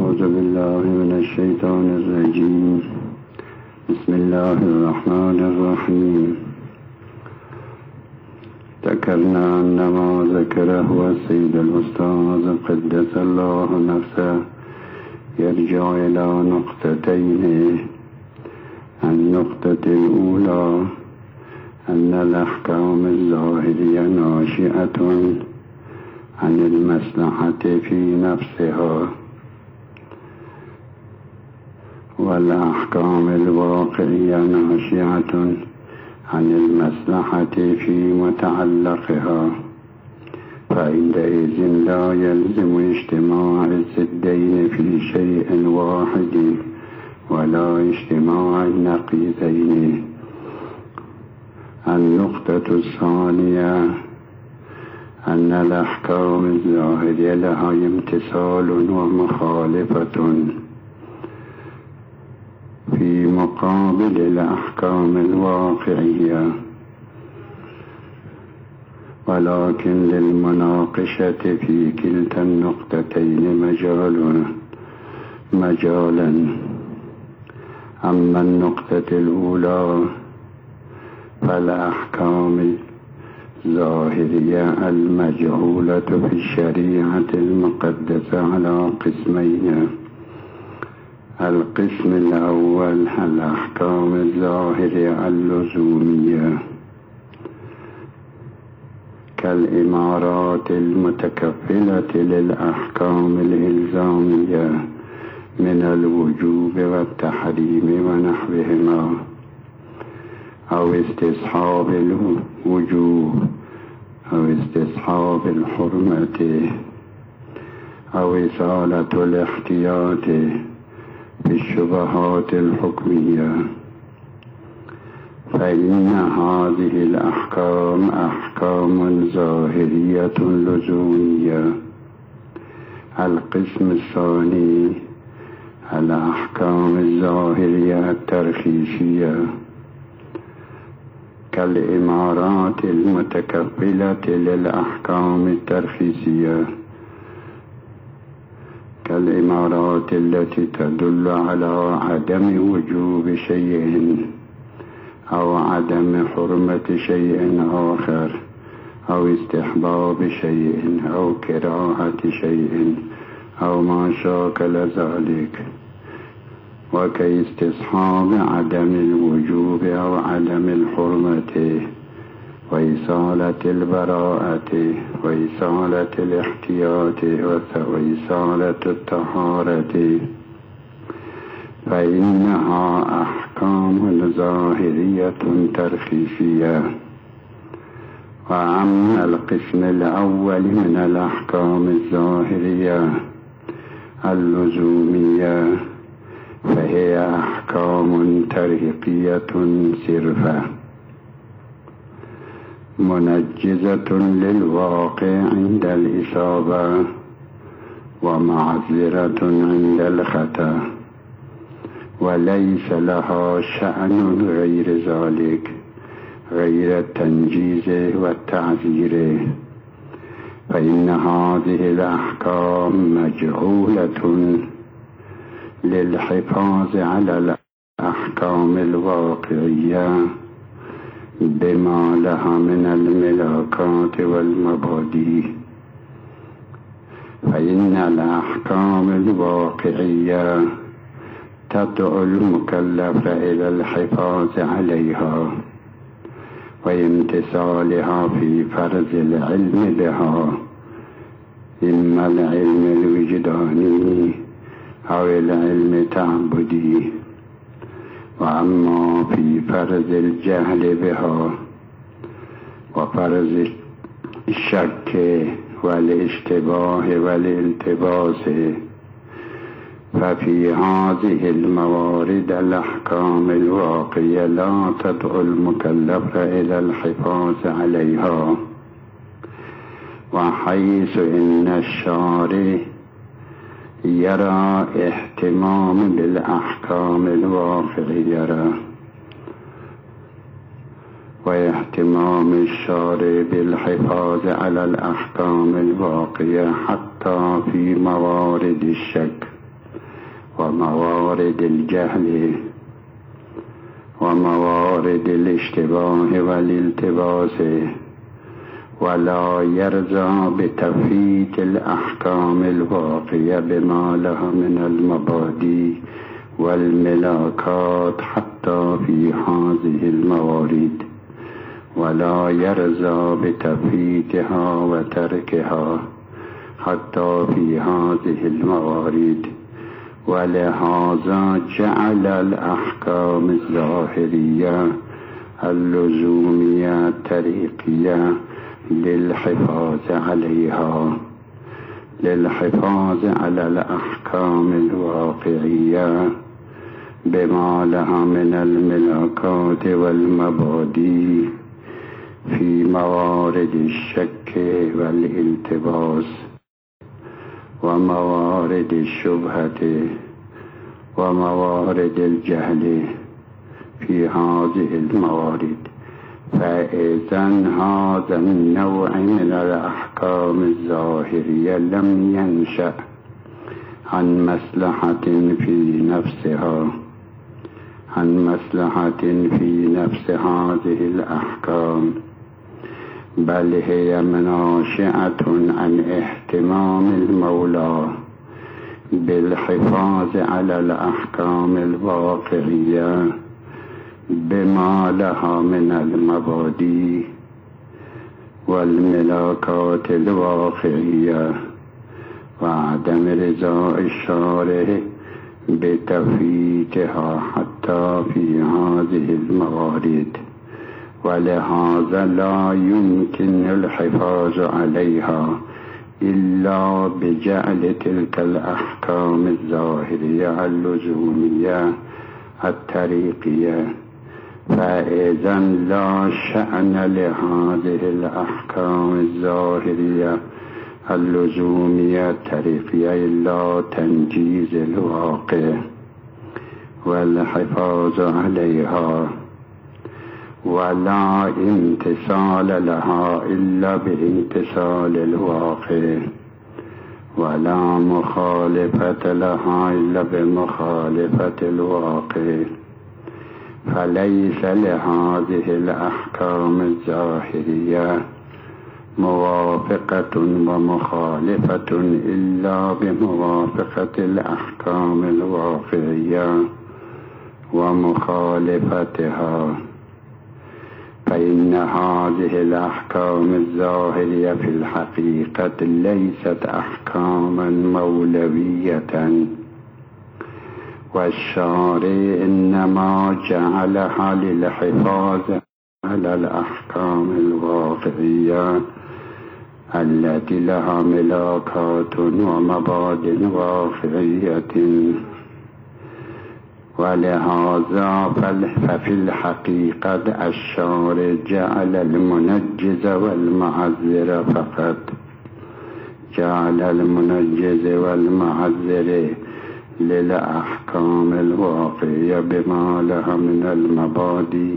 أعوذ بالله من الشيطان الرجيم. بسم الله الرحمن الرحيم. ذكرنا أن ما ذكره السيد الأستاذ قدس الله نفسه يرجع إلى نقطتين. النقطة الأولى أن الأحكام الظاهرية ناشئة عن المصلحة في نفسها، والأحكام الواقعية ناشئة عن المصلحة في متعلقها، فعندئذ لا يلزم اجتماع الضدين في شيء واحد ولا اجتماع النقيضين. النقطة الثانية أن الأحكام الظاهرية لها امتثال ومخالفة في مقابل الأحكام الواقعية، ولكن للمناقشة في كلتا النقطتين مجالا. أما النقطة الأولى فالأحكام الظاهرية المجهولة في الشريعة المقدسة على قسمين. القسم الأول الأحكام الظاهرية اللزومية كالإمارات المتكفلة للأحكام الإلزامية من الوجوب والتحريم ونحوهما، أو استصحاب الوجوب أو استصحاب الحرمة أو إزالة الاحتياط في الشبهات الحكمية. فإن هذه الأحكام أحكام ظاهرية لزومية. القسم الثاني الأحكام الظاهرية الترخيصية كالإمارات المتكفلة للأحكام الترخيصية، كالإمارات التي تدل على عدم وجوب شيء أو عدم حرمة شيء آخر أو استحباب شيء أو كراهة شيء أو ما شاكل ذلك، وكاستصحاب عدم الوجوب أو عدم الحرمة وإزالة البراءة وإزالة الاحتياط وإزالة الطهارة، فإنها أحكام ظاهرية ترخيصية. وأما القسم الأول من الأحكام الظاهرية اللزومية فهي أحكام ترهيقية صرفة منجزة للواقع عند الإصابة ومعذرة عند الخطأ، وليس لها شأن غير ذلك غير التنجيز والتعذير. فإن هذه الأحكام مجهولة للحفاظ على الأحكام الواقعية بما لها من الملاكات والمبادئ. فإن الأحكام الواقعية تدعو المكلف إلى الحفاظ عليها وامتثالها في فرض العلم بها، إما العلم الوجداني أو العلم التعبدي. وأما في فرض الجهل بها وفرض الشك والاشتباه والالتباس، ففي هذه الموارد الأحكام الواقعية لا تدعو المكلف إلى الحفاظ عليها. وحيث إن الشارع يرى اهتمام بالأحكام الواقعية واهتمام الشارع بالحفاظ على الأحكام الواقعية حتى في موارد الشك وموارد الجهل وموارد الاشتباه والالتباس، ولا يرضى بتفويت الأحكام الواقية بما لها من المبادئ والملاكات حتى في هذه الموارد، ولا يرضى بتفويتها وتركها حتى في هذه الموارد. ولهذا جعل الأحكام الظاهرية اللزومية الطريقية للحفاظ على الأحكام الواقعية بما لها من الملاكات والمبادئ في موارد الشك والالتباس وموارد الشبهة وموارد الجهل في هذه الموارد. فإذا هذا النوع من الأحكام الظاهرية لم ينشأ عن مصلحة في نفس هذه الأحكام، بل هي مناشئة عن اهتمام المولى بالحفاظ على الأحكام الواقعية بما لها من المبادئ والملاكات الواقعية، وعدم رضا الشارع بتفويتها حتى في هذه الموارد. ولهذا لا يمكن الحفاظ عليها إلا بجعل تلك الأحكام الظاهرية اللزومية الطريقية. فإذا لا شأن لهذه الأحكام الظاهرية اللزومية الطريقية إلا تنجيز الواقع والحفاظ عليها، ولا امتثال لها إلا بامتثال الواقع، ولا مخالفة لها إلا بمخالفة الواقع. فليس لهذه الأحكام الظاهرية موافقة ومخالفة إلا بموافقة الأحكام الواقعية ومخالفتها. فإن هذه الأحكام الظاهرية في الحقيقة ليست أحكاما مولوية، والشارع إنما جعلها للحفاظ على الأحكام الواقعية التي لها ملاكات ومبادئ واقعية. ولهذا ففي الحقيقة الشارع جعل المنجز والمعذر فقط، جعل المنجز والمعذر للأحكام الواقعية بما لها من المبادئ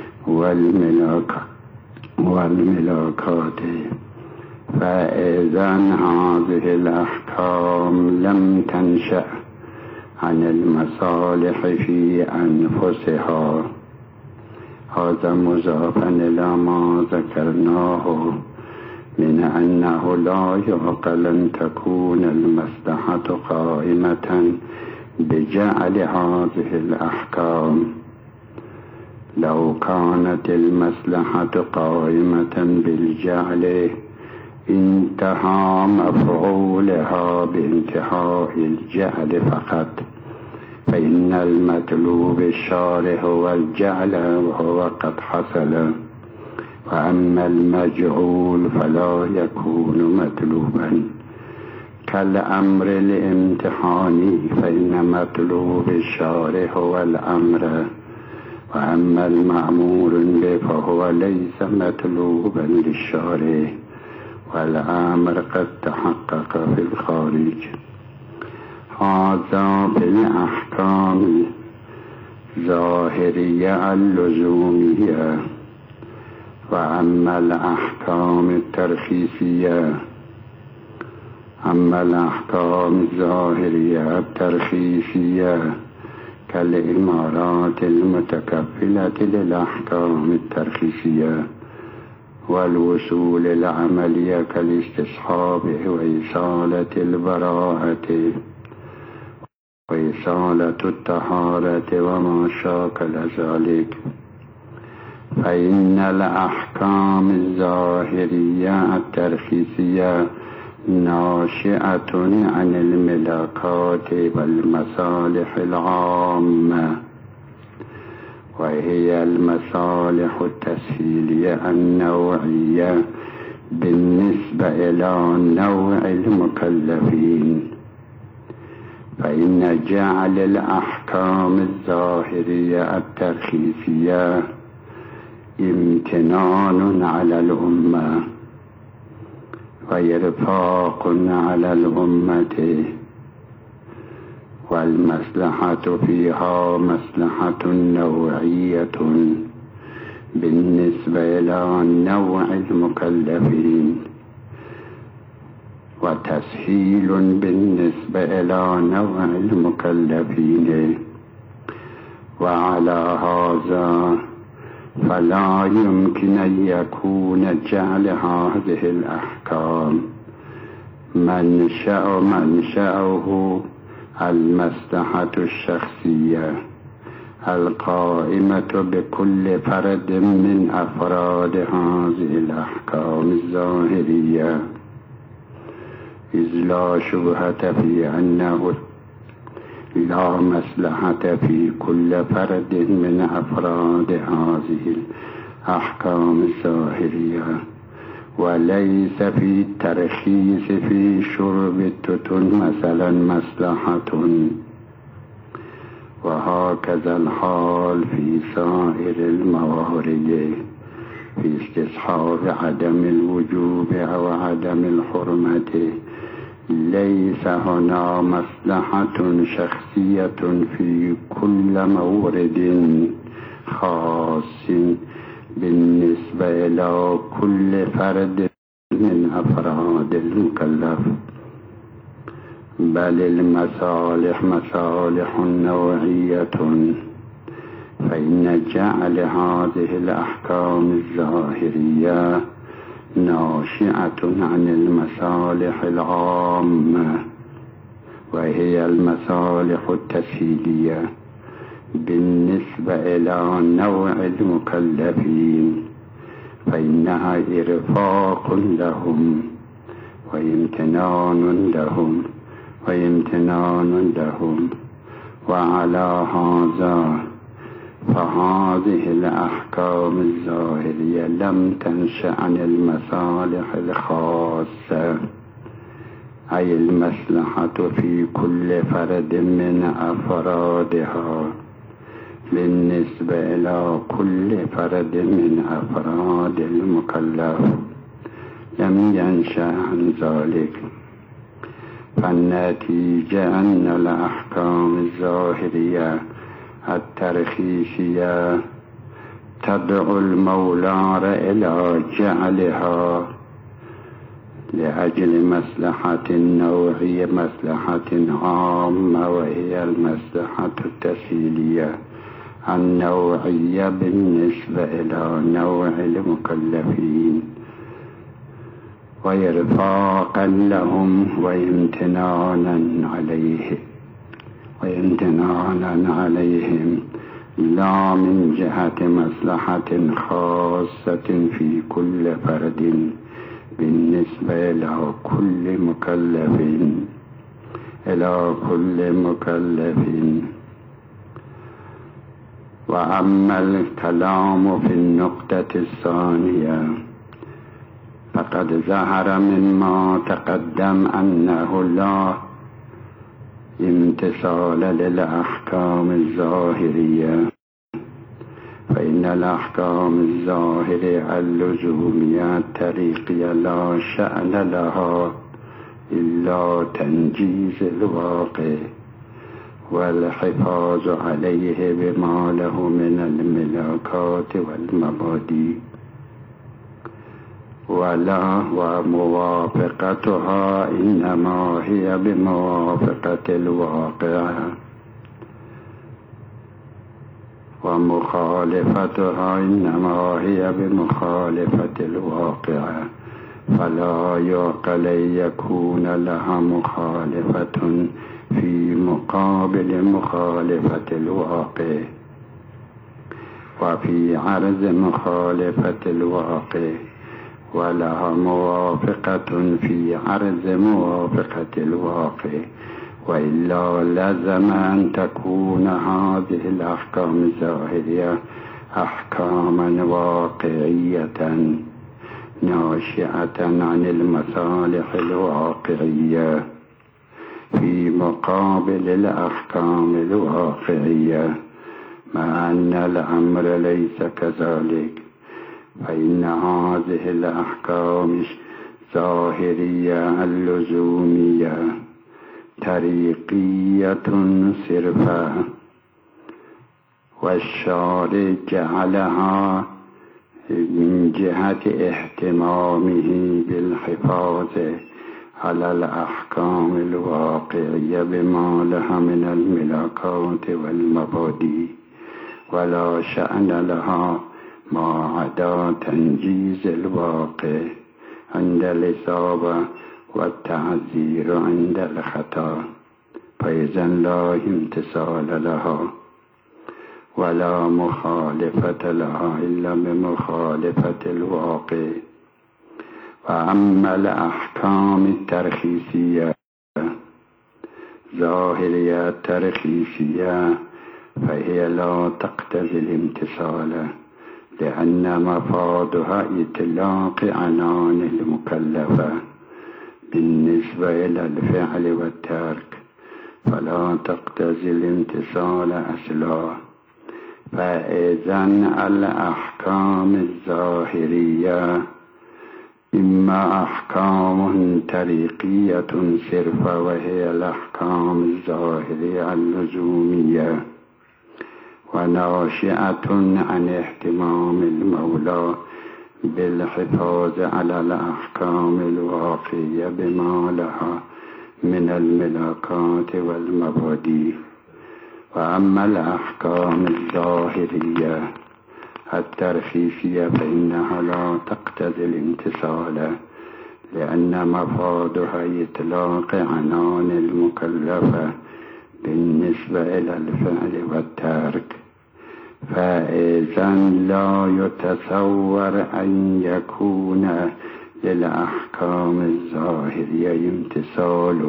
والملاكات. فإذا هذه الأحكام لم تنشأ عن المصالح في أنفسها. هذا مضافا إلى ما ذكرناه من أنه لا يعقل أن تكون المصلحة قائمة بجعل هذه الأحكام. لو كانت المصلحة قائمة بالجعل انتهى مفعولها بانتهاء الجعل فقط، فإن المطلوب الشارع هو الجعل وهو قد حصل، وأما المجعول فلا يكون مطلوبا. كالأمر الامتحاني فإن مطلوب الشارع هو الأمر، وأما المأمور به فهو ليس مطلوبا للشارع، والأمر قد تحقق في الخارج. هذا بالأحكام الظاهرية اللزومية. وأما الأحكام الترخيصية أما الأحكام الظاهرية الترخيصية كالإمارات المتكفلة للأحكام الترخيصية والوصول العملية كالاستصحاب وإصالة البراءة وإصالة الطهارة وما شاكل ذلك، فإن الأحكام الظاهرية الترخيصية ناشئة عن الملاكات والمصالح العامة، وهي المصالح التسهيلية النوعية بالنسبة إلى نوع المكلفين. فإن جعل الأحكام الظاهرية الترخيصية امتنان على الأمة وإرفاق على الأمة، والمصلحة فيها مصلحة نوعية بالنسبة إلى نوع المكلفين، وتسهيل بالنسبة إلى نوع المكلفين. وعلى هذا فلا يمكن أن يكون جعل هذه الأحكام منشأه المصلحة الشخصية القائمة بكل فرد من أفراد هذه الأحكام الظاهرية، إذ لا شبهة في أنه لا مصلحة في كل فرد من أفراد هذه الأحكام الظاهرية، وليس في الترخيص في شرب التتن مثلا مصلحة. وهكذا الحال في سائر الموارد، في استصحاب عدم الوجوب أو عدم الحرمة ليس هنا مصلحة شخصية في كل مورد خاص بالنسبة إلى كل فرد من أفراد المكلف، بل المصالح مصالح نوعية. فإن جعل هذه الأحكام الظاهرية ناشئة عن المصالح العامة، وهي المصالح التسهيلية بالنسبة إلى نوع المكلفين، فإنها إرفاق لهم وامتنان لهم. وعلى هذا فهذه الأحكام الظاهرية لم تنشأ عن المصالح الخاصة، أي المصلحة في كل فرد من أفرادها بالنسبة إلى كل فرد من أفراد المكلف، لم ينشأ عن ذلك. فالنتيجة أن الأحكام الظاهرية الترخيصية تدعو المولى إلى جعلها لأجل مصلحة نوعية، مصلحة عامة، وهي المصلحة التسهيلية النوعية بالنسبة إلى نوع المكلفين، وإرفاقا لهم وامتنانا عليهم، لا من جهة مصلحة خاصة في كل فرد بالنسبة إلى كل مكلف. وأما الكلام في النقطة الثانية فقد ظهر مما تقدم أنه لا امتثال للأحكام الظاهرية، فإن الأحكام الظاهرية اللزومية الطريقية لا شأن لها إلا تنجيز الواقع والحفاظ عليه بما له من الملاكات والمبادئ. ولا وموافقتها إنما هي بموافقة الواقع، ومخالفتها إنما هي بمخالفة الواقع، فلا يعقل يكون لها مخالفة في مقابل مخالفة الواقع، وفي عرض مخالفة الواقع، ولها موافقة في عرض موافقة الواقع، وإلا لزم أن تكون هذه الأحكام الظاهرية أحكاما واقعية ناشئة عن المصالح الواقعية في مقابل الأحكام الواقعية، مع أن الأمر ليس كذلك، فإن هذه الأحكام الظاهرية اللزومية طريقية صرفا، والشارع جعلها من جهة اهتمامه بالحفاظ على الأحكام الواقعية بما لها من الملاكات والمبادئ، ولا شأن لها ما عدا تنجيز الواقع عند الإصابة والتعذير عند الخطأ، فإذا لا امتثال لها ولا مخالفة لها إلا بمخالفة الواقع. وأما الأحكام الترخيصية ظاهرية الترخيصية فهي لا تقتضي الامتثال، لأن مفادها إطلاق عنان المكلفة بالنسبة إلى الفعل والترك، فلا تقتضي الامتثال أصلا. فإذا الأحكام الظاهرية إما أحكام طريقية صرفة، وهي الأحكام الظاهرية اللزومية وناشئة عن اهتمام المولى بالحفاظ على الأحكام الواقعية بما لها من الملاكات والمبادئ. وأما الأحكام الظاهرية الترخيصية فإنها لا تقتضي الامتثال، لأن مفادها إطلاق عنان المكلفة بالنسبة إلى الفعل والترك، فإذا لا يتصور أن يكون للأحكام الظاهرية امتثال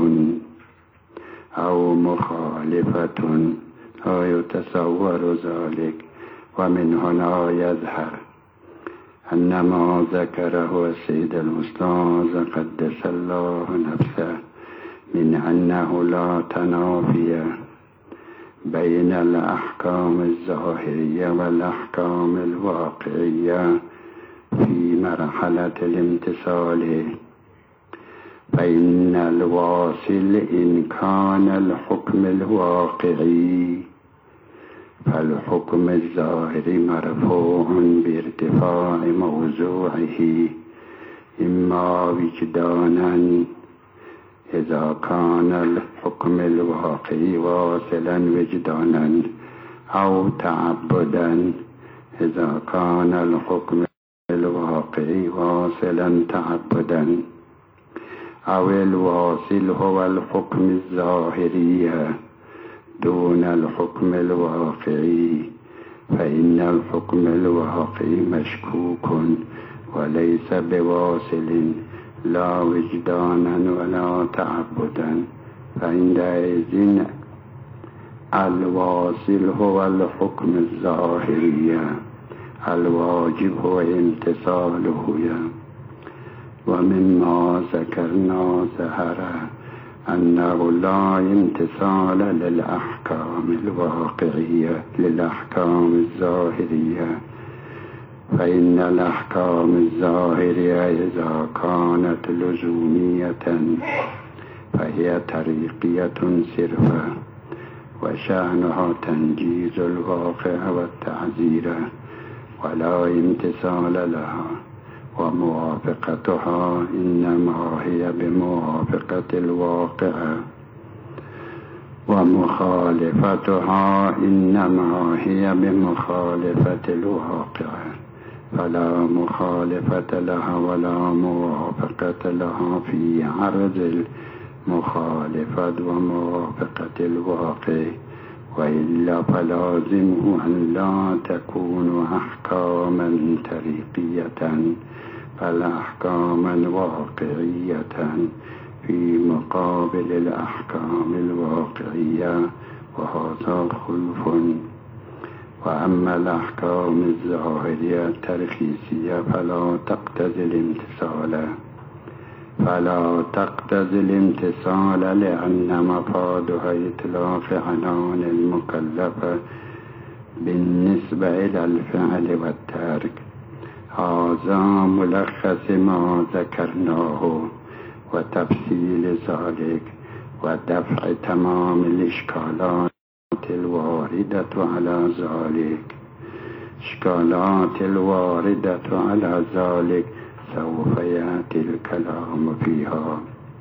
أو مخالفة، لا يتصور ذلك. ومن هنا يظهر أن ما ذكره السيد الأستاذ قدس الله نفسه من أنه لا تنافي بين الأحكام الظاهرية والأحكام الواقعية في مرحلة الامتثال، فإن الواصل إن كان الحكم الواقعي فالحكم الظاهري مرفوع بارتفاع موضوعه، إما وجدانا إذا كان الحكم الواقعي واصلا وجدانا، أو تعبدا إذا كان الحكم الواقعي واصلا تعبدا، أو الواصل هو الحكم الظاهري دون الحكم الواقعي، فإن الحكم الواقعي مشكوك وليس بواصل لا وجدانا ولا تعبدا، فعندئذ الواصل هو الحكم الظاهري، الواجب هو امتثاله. ومما ذكرنا ظهر أنه لا امتثال للأحكام الواقعية للأحكام الظاهرية، فإن الأحكام الظاهرية إذا كانت لزومية فهي طريقية صرفة، وشأنها تنجيز الواقع والتعزير، ولا امتثال لها، وموافقتها إنما هي بموافقة الواقع، ومخالفتها إنما هي بمخالفة الواقع، فلا مخالفة لها ولا موافقة لها في عرض المخالفة وموافقة الواقع، وإلا فلازمه أن لا تكون أحكاما طريقية بل أحكاما واقعية في مقابل الأحكام الواقعية، وهذا خلف. وأما الأحكام الظاهرية الترخيصية فلا تقتضي الامتثال لأن مفادها إطلاق عنان المكلف بالنسبة إلى الفعل والترك. هذا ملخص ما ذكرناه وتفصيل ذلك ودفع تمام الإشكالات الواردة على ذلك سوف يأتي الكلام فيها.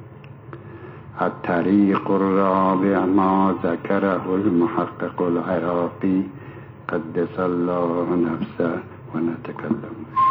الطريق الرابع ما ذكره المحقق العراقي قدس الله نفسه، ونتكلم